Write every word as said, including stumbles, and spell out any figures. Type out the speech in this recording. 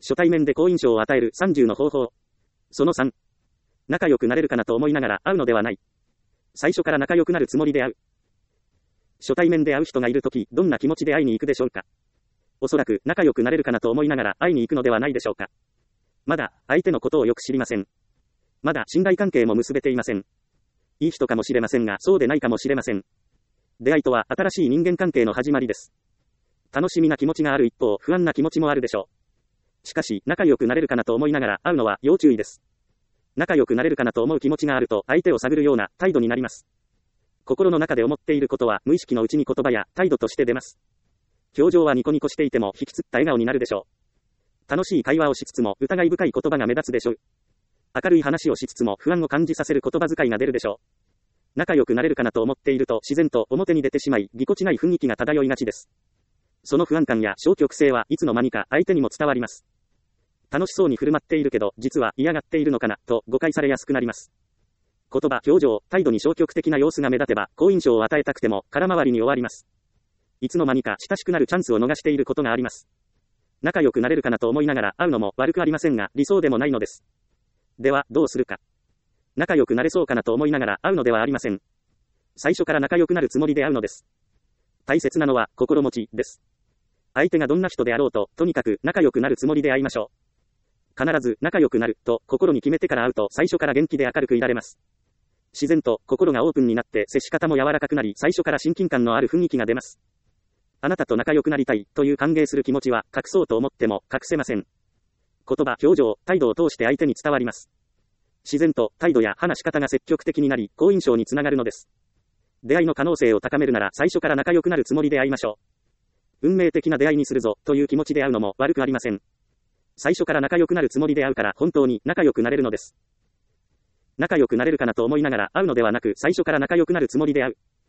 初対面で好印象を与えるさんじゅうの方法。そのさん。仲良くなれるかなと思いながら会うのではない。最初から仲良くなるつもりで会う。初対面で会う人がいるとき、どんな気持ちで会いに行くでしょうか。おそらく仲良くなれるかなと思いながら会いに行くのではないでしょうか。まだ相手のことをよく知りません。まだ信頼関係も結べていません。いい人かもしれませんが、そうでないかもしれません。出会いとは新しい人間関係の始まりです。楽しみな気持ちがある一方、不安な気持ちもあるでしょう。しかし、仲良くなれるかなと思いながら会うのは要注意です。仲良くなれるかなと思う気持ちがあると、相手を探るような態度になります。心の中で思っていることは、無意識のうちに言葉や態度として出ます。表情はニコニコしていても、引きつった笑顔になるでしょう。楽しい会話をしつつも、疑い深い言葉が目立つでしょう。明るい話をしつつも、不安を感じさせる言葉遣いが出るでしょう。仲良くなれるかなと思っていると、自然と表に出てしまい、ぎこちない雰囲気が漂いがちです。その不安感や消極性はいつの間にか相手にも伝わります。楽しそうに振る舞っているけど、実は嫌がっているのかな、と誤解されやすくなります。言葉、表情、態度に消極的な様子が目立てば、好印象を与えたくても、空回りに終わります。いつの間にか親しくなるチャンスを逃していることがあります。仲良くなれるかなと思いながら会うのも悪くありませんが、理想でもないのです。では、どうするか。仲良くなれそうかなと思いながら会うのではありません。最初から仲良くなるつもりで会うのです。大切なのは、心持ち、です。相手がどんな人であろうと、とにかく仲良くなるつもりで会いましょう。必ず仲良くなる、と心に決めてから会うと最初から元気で明るくいられます。自然と心がオープンになって接し方も柔らかくなり、最初から親近感のある雰囲気が出ます。あなたと仲良くなりたい、という歓迎する気持ちは、隠そうと思っても隠せません。言葉、表情、態度を通して相手に伝わります。自然と態度や話し方が積極的になり、好印象につながるのです。出会いの可能性を高めるなら最初から仲良くなるつもりで会いましょう。運命的な出会いにするぞ、という気持ちで会うのも悪くありません。最初から仲良くなるつもりで会うから本当に仲良くなれるのです。仲良くなれるかなと思いながら会うのではなく、最初から仲良くなるつもりで会う。